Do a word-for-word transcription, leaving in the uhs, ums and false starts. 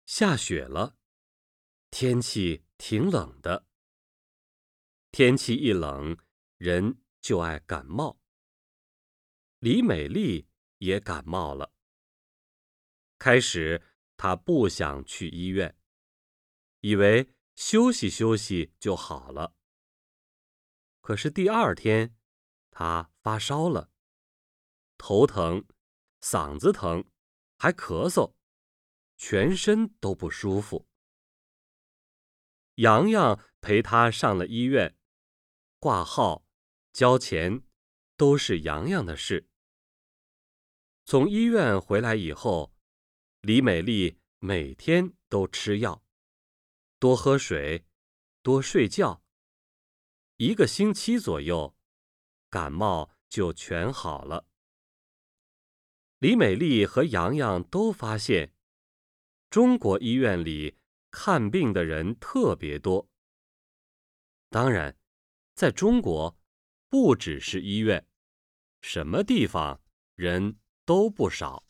下雪了，天气挺冷的。天气一冷，人就爱感冒。李美丽也感冒了。开始，她不想去医院，以为休息休息就好了。可是第二天，她发烧了，头疼、嗓子疼，还咳嗽，全身都不舒服。洋洋陪她上了医院，挂号、交钱，都是洋洋的事。从医院回来以后，李美丽每天都吃药，多喝水，多睡觉。一个星期左右，感冒就全好了。李美丽和洋洋都发现，中国医院里看病的人特别多。当然，在中国，不只是医院，什么地方人都不少。